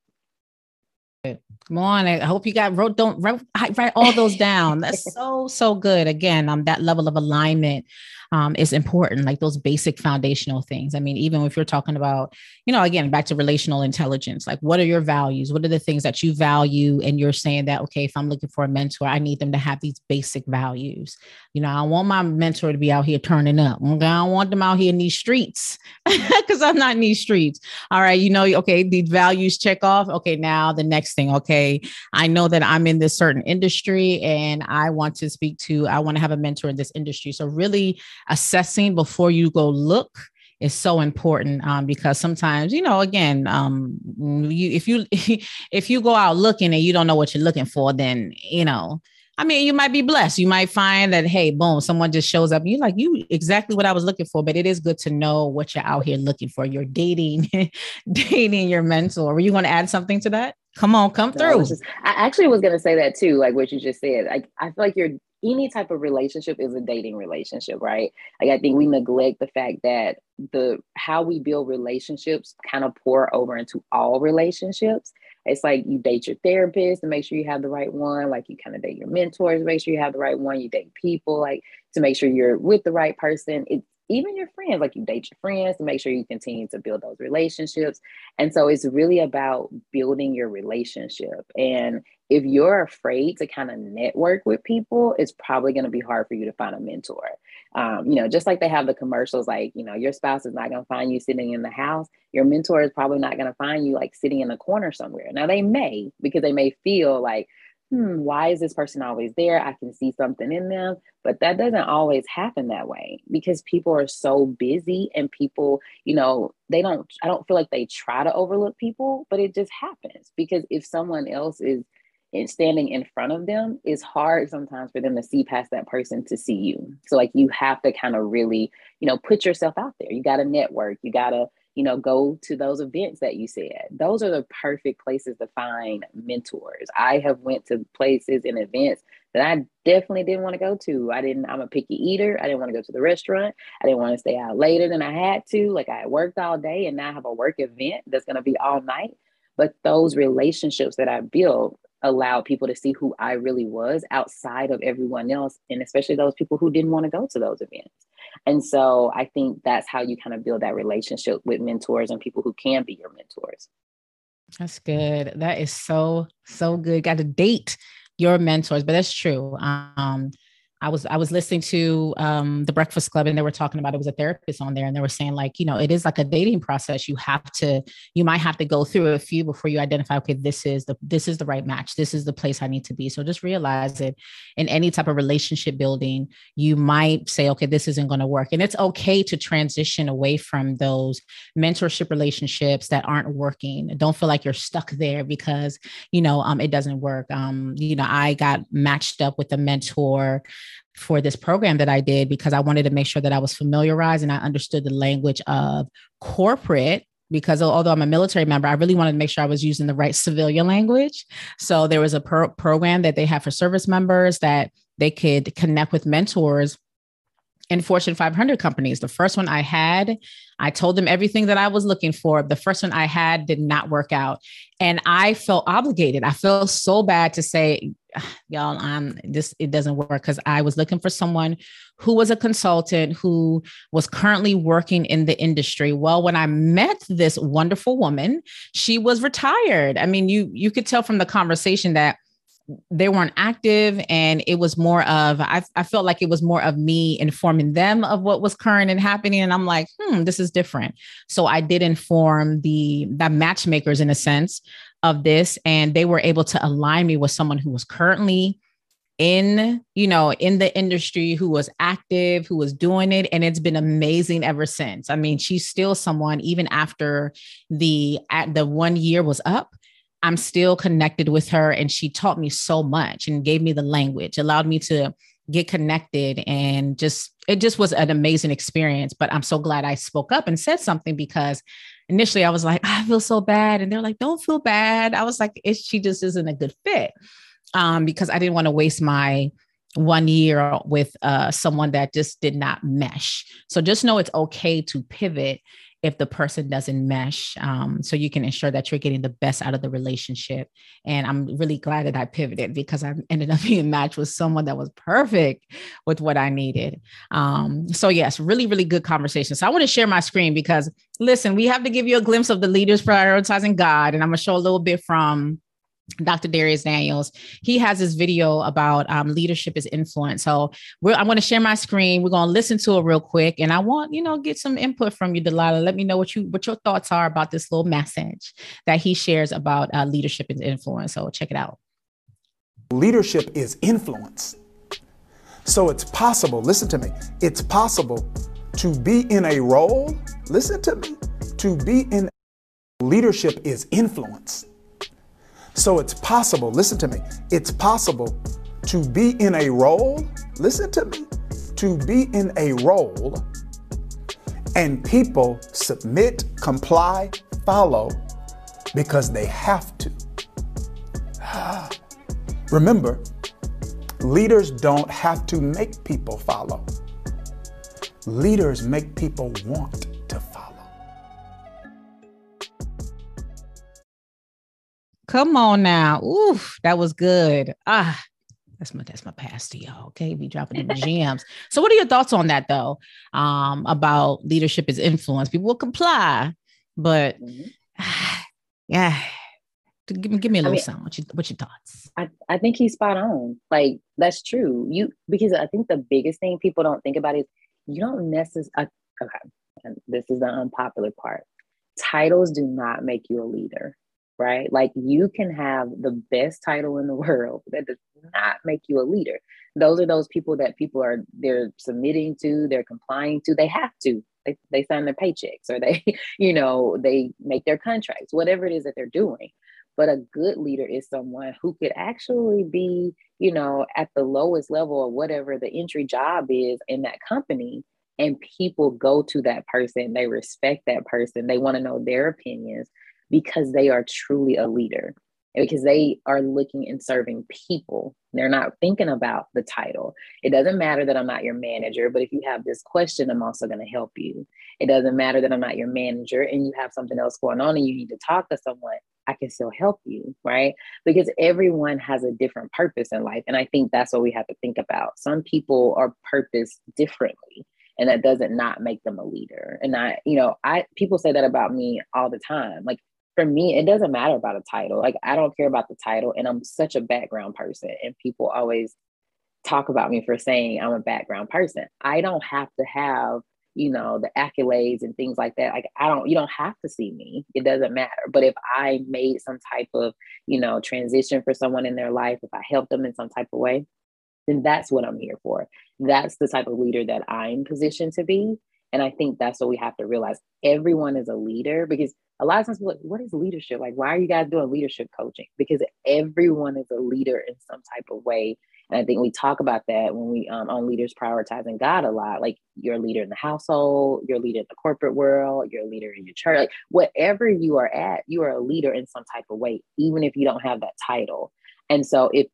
Come on. I hope you write all those down. That's so good. Again, that level of alignment is important, like those basic foundational things. I mean, even if you're talking about, again, back to relational intelligence, like what are your values? What are the things that you value? And you're saying that, okay, if I'm looking for a mentor, I need them to have these basic values. I want my mentor to be out here turning up. Okay, I don't want them out here in these streets because I'm not in these streets. All right. Okay, these values check off. Okay. Now the next thing. Okay. I know that I'm in this certain industry and I want to have a mentor in this industry. So really assessing before you go look is so important, because sometimes, again, if you go out looking and you don't know what you're looking for, then, you might be blessed. You might find that, hey, boom, someone just shows up and you're like, you exactly what I was looking for. But it is good to know what you're out here looking for. You're dating your mentor. Were you going to add something to that? Come on, come through. I actually was going to say that too, like what you just said. Like, I feel like any type of relationship is a dating relationship, right? Like, I think we neglect the fact that how we build relationships kind of pour over into all relationships. It's like you date your therapist to make sure you have the right one. Like, you kind of date your mentors to make sure you have the right one. You date people, like, to make sure you're with the right person. It's even your friends, like, you date your friends to make sure you continue to build those relationships. And so it's really about building your relationship. And if you're afraid to kind of network with people, it's probably going to be hard for you to find a mentor. Just like they have the commercials, like, your spouse is not going to find you sitting in the house. Your mentor is probably not going to find you like sitting in a corner somewhere. Now they may, because they may feel like, why is this person always there? I can see something in them, but that doesn't always happen that way because people are so busy and people, I don't feel like they try to overlook people, but it just happens because if someone else is standing in front of them, it's hard sometimes for them to see past that person to see you. So like, you have to kind of really, put yourself out there. You got to network. You got to, go to those events that you said. Those are the perfect places to find mentors. I have went to places and events that I definitely didn't want to go to. I'm a picky eater. I didn't want to go to the restaurant. I didn't want to stay out later than I had to. Like, I worked all day and now I have a work event that's going to be all night. But those relationships that I built allowed people to see who I really was outside of everyone else, and especially those people who didn't want to go to those events. And so I think that's how you kind of build that relationship with mentors and people who can be your mentors. That's good. That is so good. Got to date your mentors, but that's true. I was listening to the Breakfast Club and they were talking about, it was a therapist on there and they were saying like, it is like a dating process. You might have to go through a few before you identify, okay, this is the right match. This is the place I need to be. So just realize it in any type of relationship building, you might say, okay, this isn't going to work. And it's okay to transition away from those mentorship relationships that aren't working. Don't feel like you're stuck there because, it doesn't work. I got matched up with a mentor for this program that I did because I wanted to make sure that I was familiarized and I understood the language of corporate, because although I'm a military member, I really wanted to make sure I was using the right civilian language. So there was a program that they have for service members that they could connect with mentors in Fortune 500 companies. The first one I had, I told them everything that I was looking for. The first one I had did not work out. And I felt obligated. I felt so bad to say, y'all, it doesn't work, because I was looking for someone who was a consultant who was currently working in the industry. Well, when I met this wonderful woman, she was retired. I mean, you could tell from the conversation that they weren't active. And it was more of, I felt like it was more of me informing them of what was current and happening. And I'm like, this is different. So I did inform the matchmakers in a sense of this, and they were able to align me with someone who was currently in the industry, who was active, who was doing it. And it's been amazing ever since. I mean, she's still someone, even after the 1 year was up, I'm still connected with her, and she taught me so much and gave me the language, allowed me to get connected, and it just was an amazing experience. But I'm so glad I spoke up and said something, because initially I was like, I feel so bad. And they're like, don't feel bad. I was like, she just isn't a good fit. Because I didn't want to waste my 1 year with someone that just did not mesh. So just know it's okay to pivot if the person doesn't mesh. So you can ensure that you're getting the best out of the relationship. And I'm really glad that I pivoted because I ended up being matched with someone that was perfect with what I needed. So yes, really, really good conversation. So I want to share my screen because listen, we have to give you a glimpse of the leaders prioritizing God. And I'm going to show a little bit from Dr. Dharius Daniels. He has this video about leadership is influence. So I'm going to share my screen. We're going to listen to it real quick. And I want, get some input from you, Delilah. Let me know what your thoughts are about this little message that he shares about leadership is influence. So check it out. Leadership is influence. So it's possible, listen to me, it's possible to be in a role, listen to me, to be in leadership is influence. So it's possible, listen to me, it's possible to be in a role, listen to me, to be in a role and people submit, comply, follow because they have to. Remember, leaders don't have to make people follow. Leaders make people want to follow. Come on now. Ooh, that was good. That's my pastor, y'all. Okay, be dropping the gems. So, what are your thoughts on that, though? About leadership is influence. People will comply, but yeah, give me a little something. What's your thoughts? I think he's spot on. Like that's true. Because I think the biggest thing people don't think about is you don't necessarily. Okay, and this is the unpopular part. Titles do not make you a leader. Right? Like you can have the best title in the world. That does not make you a leader. Those are those people that they're submitting to, they're complying to, they have to. They sign their paychecks or they, they make their contracts, whatever it is that they're doing. But a good leader is someone who could actually be, at the lowest level of whatever the entry job is in that company. And people go to that person, they respect that person, they want to know their opinions. Because they are truly a leader, because they are looking and serving people. They're not thinking about the title. It doesn't matter that I'm not your manager, but if you have this question, I'm also going to help you. It doesn't matter that I'm not your manager and you have something else going on and you need to talk to someone, I can still help you, right? Because everyone has a different purpose in life. And I think that's what we have to think about. Some people are purposed differently. And that doesn't not make them a leader. And people say that about me all the time. Like, for me, it doesn't matter about a title. Like, I don't care about the title. And I'm such a background person. And people always talk about me for saying I'm a background person. I don't have to have, the accolades and things like that. Like, you don't have to see me. It doesn't matter. But if I made some type of, transition for someone in their life, if I helped them in some type of way, then that's what I'm here for. That's the type of leader that I'm positioned to be. And I think that's what we have to realize. Everyone is a leader because a lot of times people are like, what is leadership? Like, why are you guys doing leadership coaching? Because everyone is a leader in some type of way. And I think we talk about that when we on leaders prioritizing God a lot. Like, you're a leader in the household, you're a leader in the corporate world, you're a leader in your church. Like, whatever you are at, you are a leader in some type of way, even if you don't have that title. And so if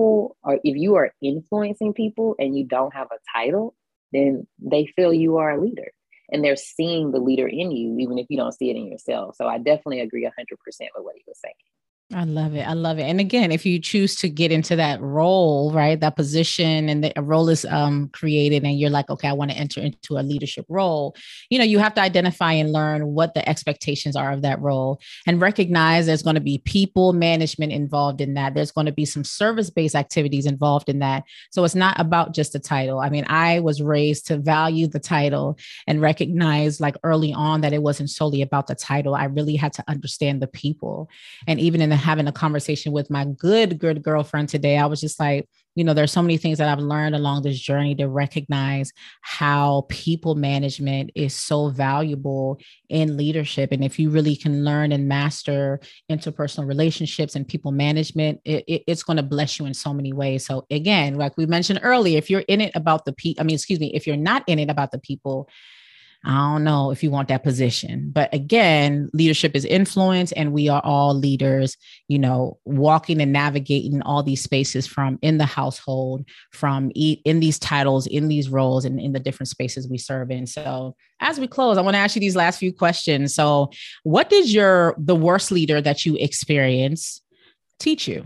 you are influencing people and you don't have a title, then they feel you are a leader and they're seeing the leader in you, even if you don't see it in yourself. So I definitely agree 100% with what he was saying. I love it. I love it. And again, if you choose to get into that role, right, that position and the role is created and you're like, okay, I want to enter into a leadership role, you have to identify and learn what the expectations are of that role and recognize there's going to be people management involved in that. There's going to be some service-based activities involved in that. So it's not about just the title. I mean, I was raised to value the title and recognize like early on that it wasn't solely about the title. I really had to understand the people. And even in the having a conversation with my good girlfriend today, I was just like, there's so many things that I've learned along this journey to recognize how people management is so valuable in leadership. And if you really can learn and master interpersonal relationships and people management, it's going to bless you in so many ways. So again, like we mentioned earlier, if you're in it about if you're not in it about the people, I don't know if you want that position. But again, leadership is influence, and we are all leaders, walking and navigating all these spaces from in the household, from in these titles, in these roles, and in the different spaces we serve in. So as we close, I want to ask you these last few questions. So what did the worst leader that you experienced teach you?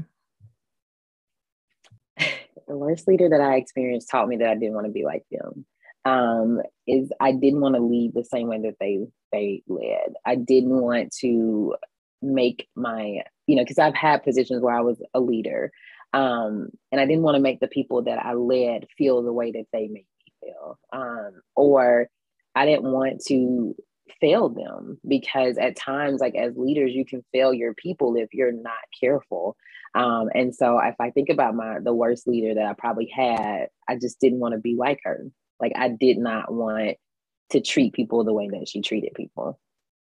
The worst leader that I experienced taught me that I didn't want to be like them. Is I didn't want to lead the same way that they led. I didn't want to make my, because I've had positions where I was a leader, and I didn't want to make the people that I led feel the way that they made me feel, or I didn't want to fail them, because at times, like as leaders, you can fail your people if you're not careful. And so if I think about the worst leader that I probably had, I just didn't want to be like her. Like I did not want to treat people the way that she treated people.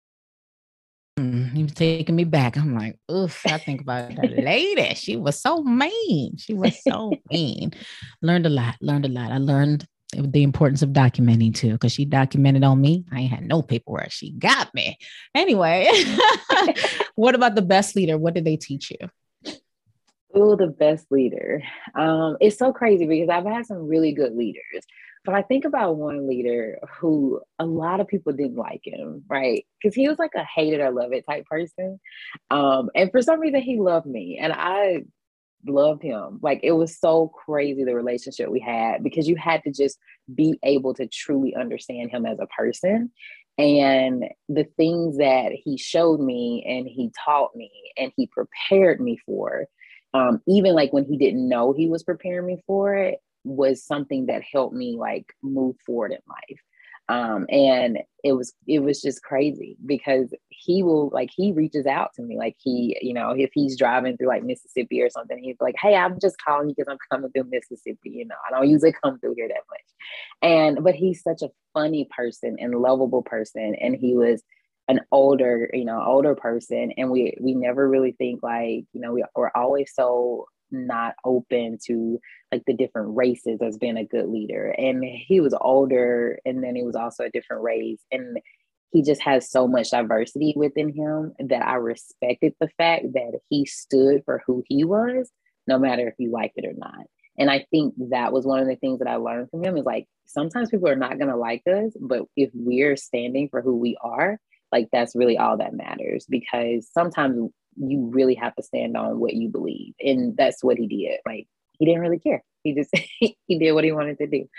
You've taken me back. I'm like, oof, I think about that lady. She was so mean. Learned a lot. I learned the importance of documenting too, because she documented on me. I ain't had no paperwork. She got me. Anyway, what about the best leader? What did they teach you? Oh, the best leader. It's so crazy because I've had some really good leaders, but I think about one leader who a lot of people didn't like him, right? Because he was like a hate it or love it type person. And for some reason he loved me and I loved him. Like it was so crazy, the relationship we had, because you had to just be able to truly understand him as a person. And the things that he showed me and he taught me and he prepared me for, even like when he didn't know he was preparing me for it, was something that helped me like move forward in life. And it was just crazy because he reaches out to me. Like if he's driving through like Mississippi or something, he's like, hey, I'm just calling you because I'm coming through Mississippi. I don't usually come through here that much. But he's such a funny person and lovable person. And he was an older person. And we never really think like, we're always so not open to like the different races as being a good leader. And he was older, and then he was also a different race, and he just has so much diversity within him that I respected the fact that he stood for who he was, no matter if you liked it or not. And I think that was one of the things that I learned from him, is like sometimes people are not going to like us, but if we're standing for who we are, like that's really all that matters, because sometimes you really have to stand on what you believe. And that's what he did. Like he didn't really care. He just, he did what he wanted to do.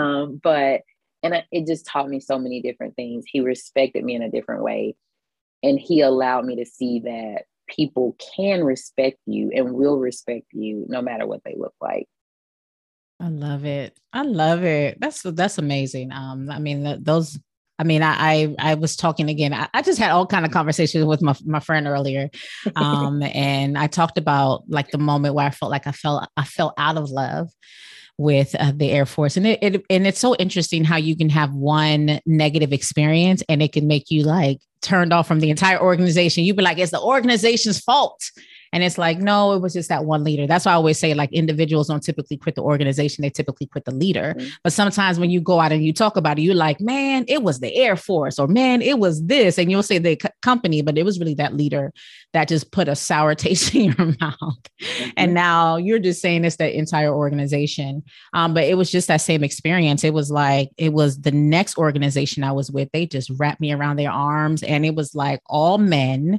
It just taught me so many different things. He respected me in a different way. And he allowed me to see that people can respect you and will respect you no matter what they look like. I love it. That's amazing. I was talking again. I just had all kind of conversations with my friend earlier. And I talked about like the moment where I felt like I fell out of love with the Air Force. And it's so interesting how you can have one negative experience and it can make you like turned off from the entire organization. You'd be like, it's the organization's fault. And it's like, no, it was just that one leader. That's why I always say like individuals don't typically quit the organization. They typically quit the leader. Mm-hmm. But sometimes when you go out and you talk about it, you're like, man, it was the Air Force, or man, it was this. And you'll say the company, but it was really that leader that just put a sour taste in your mouth. Mm-hmm. And now you're just saying it's the entire organization. But it was just that same experience. It was like, it was the next organization I was with. They just wrapped me around their arms, and it was like all men.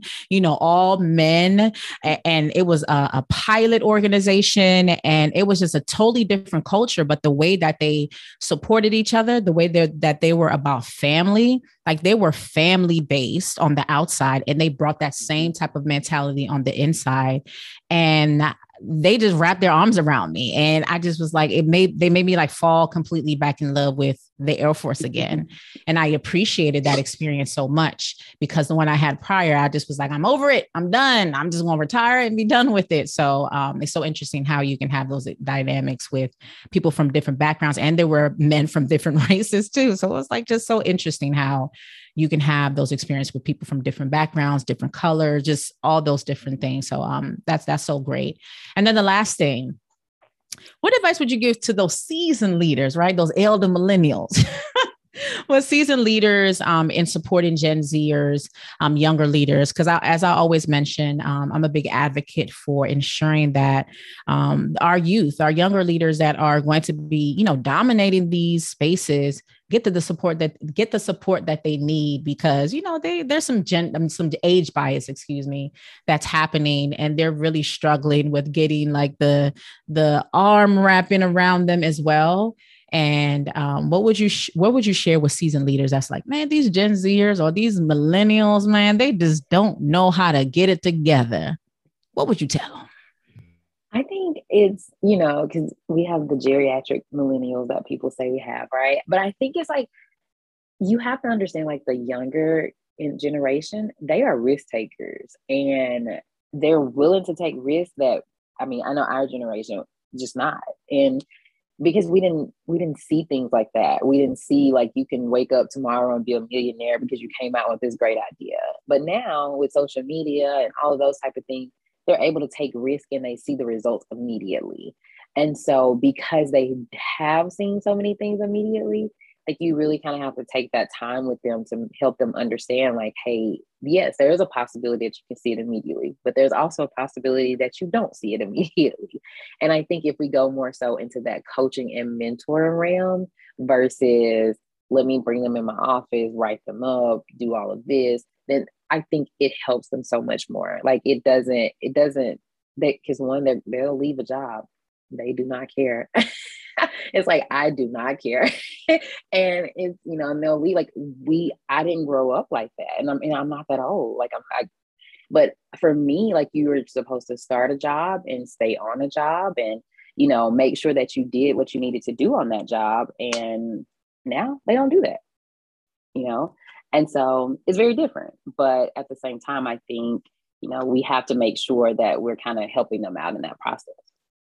And it was a pilot organization, and it was just a totally different culture. But the way that they supported each other, the way that they were about family, like they were family based on the outside, and they brought that same type of mentality on the inside. And they just wrapped their arms around me. And I just was like, they made me like fall completely back in love with the Air Force again. And I appreciated that experience so much, because the one I had prior, I just was like, I'm over it. I'm done. I'm just going to retire and be done with it. So it's so interesting how you can have those dynamics with people from different backgrounds. And there were men from different races too. So it was like just so interesting how you can have those experiences with people from different backgrounds, different colors, just all those different things. So that's so great. And then the last thing, what advice would you give to those seasoned leaders, right? Those elder millennials Well, seasoned leaders in supporting Gen Zers, younger leaders, because as I always mention, I'm a big advocate for ensuring that our youth, our younger leaders that are going to be, dominating these spaces, get the support that they need, because there's some age bias, excuse me, that's happening, and they're really struggling with getting like the arm wrapping around them as well. And what would you share with seasoned leaders that's like, man, these Gen Zers or these millennials, man, they just don't know how to get it together? What would you tell them? I think it's, because we have the geriatric millennials that people say we have, right? But I think it's like, you have to understand, like, the younger generation, they are risk takers, and they're willing to take risks that, I know our generation just not. And because we didn't see things like that. We didn't see, like, you can wake up tomorrow and be a millionaire because you came out with this great idea. But now with social media and all of those type of things, they're able to take risk and they see the results immediately. And so because they have seen so many things immediately, like, you really kind of have to take that time with them to help them understand, like, hey, yes, there is a possibility that you can see it immediately, but there's also a possibility that you don't see it immediately. And I think if we go more so into that coaching and mentoring realm versus let me bring them in my office, write them up, do all of this, then I think it helps them so much more. Like, it doesn't, because one, they'll leave a job. They do not care. It's like, I do not care. And it's, and they'll leave. Like, I didn't grow up like that. And I'm not that old. Like, but for me, like, you were supposed to start a job and stay on a job and, make sure that you did what you needed to do on that job. And now they don't do that, And so it's very different. But at the same time, I think, we have to make sure that we're kind of helping them out in that process.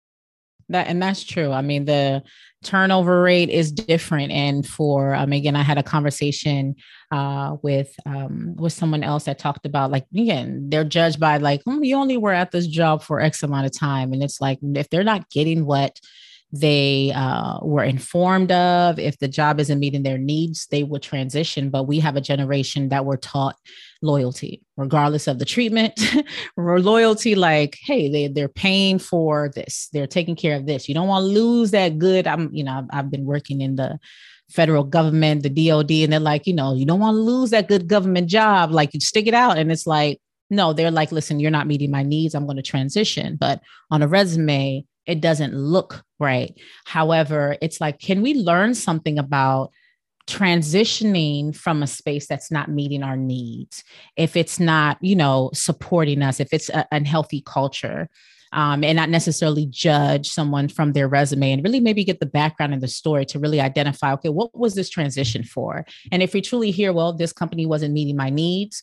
That's true. The turnover rate is different. And again, I had a conversation with someone else that talked about, like, again, they're judged by, like, you only were at this job for X amount of time. And it's like, if they're not getting what they were informed of, if the job isn't meeting their needs, they would transition. But we have a generation that were taught loyalty, regardless of the treatment, or loyalty, like, hey, they're paying for this, they're taking care of this. You don't want to lose that good. I've been working in the federal government, the DOD, and they're like, you don't want to lose that good government job. Like, you stick it out. And it's like, no, they're like, listen, you're not meeting my needs. I'm going to transition. But on a resume, it doesn't look right. However, it's like, can we learn something about transitioning from a space that's not meeting our needs, if it's not, supporting us, if it's an unhealthy culture, and not necessarily judge someone from their resume, and really maybe get the background and the story to really identify, okay, what was this transition for? And if we truly hear, well, this company wasn't meeting my needs,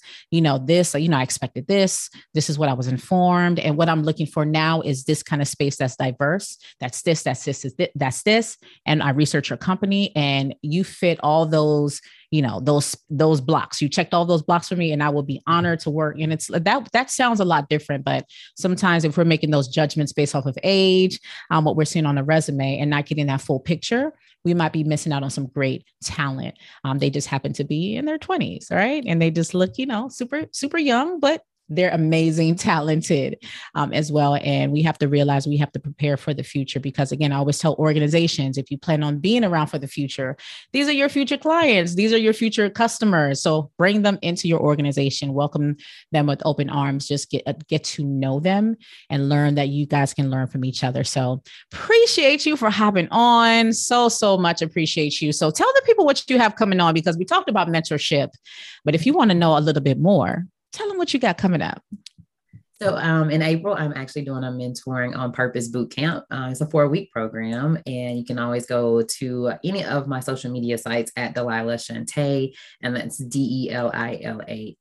I expected this is what I was informed. And what I'm looking for now is this kind of space that's diverse, that's this. And I research your company and you fit all those, those blocks. You checked all those blocks for me, and I will be honored to work. And it's that sounds a lot different, but sometimes if we're making those judgments based off of age, what we're seeing on a resume, and not getting that full picture, we might be missing out on some great talent. They just happen to be in their 20s, right? And they just look, super, super young, but they're amazing, talented as well. And we have to realize we have to prepare for the future, because again, I always tell organizations, if you plan on being around for the future, these are your future clients. These are your future customers. So bring them into your organization, welcome them with open arms, just get to know them and learn that you guys can learn from each other. So appreciate you for hopping on. So much appreciate you. So tell the people what you have coming on, because we talked about mentorship, but if you want to know a little bit more, tell them what you got coming up. So in April, I'm actually doing a mentoring on purpose boot camp. It's a 4-week program, and you can always go to any of my social media sites at Delilah Shantea, and that's DelilaShantea,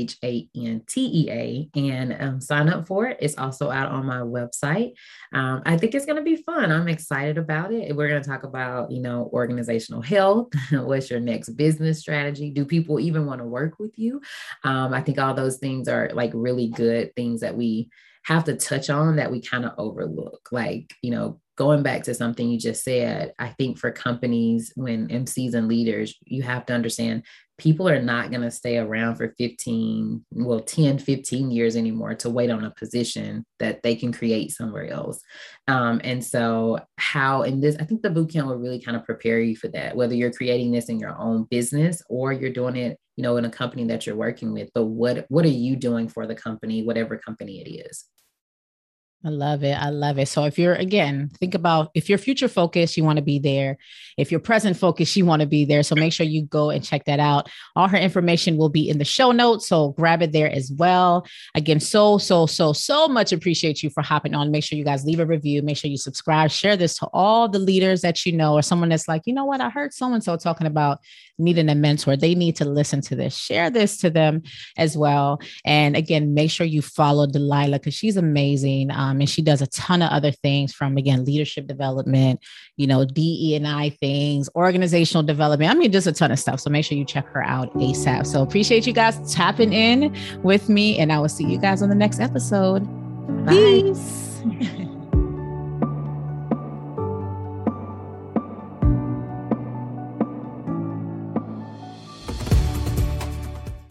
and sign up for it. It's also out on my website. I think it's going to be fun. I'm excited about it. We're going to talk about, organizational health. What's your next business strategy? Do people even want to work with you? I think all those things are like really good things that we have to touch on that we kind of overlook. Like, going back to something you just said, I think for companies, when MCs and leaders, you have to understand people are not going to stay around for 10, 15 years anymore to wait on a position that they can create somewhere else. And so I think the boot camp will really kind of prepare you for that, whether you're creating this in your own business or you're doing it, in a company that you're working with. But what are you doing for the company, whatever company it is? I love it. I love it. So think about if you're future focused, you want to be there. If you're present focused, you want to be there. So make sure you go and check that out. All her information will be in the show notes. So grab it there as well. Again, so much appreciate you for hopping on. Make sure you guys leave a review. Make sure you subscribe, share this to all the leaders that you know, or someone that's like, you know what? I heard so-and-so talking about needing a mentor. They need to listen to this. Share this to them as well. And again, make sure you follow Delilah because she's amazing. And she does a ton of other things from, again, leadership development, DE&I things, organizational development. I mean, just a ton of stuff. So make sure you check her out ASAP. So appreciate you guys tapping in with me, and I will see you guys on the next episode. Bye. Peace.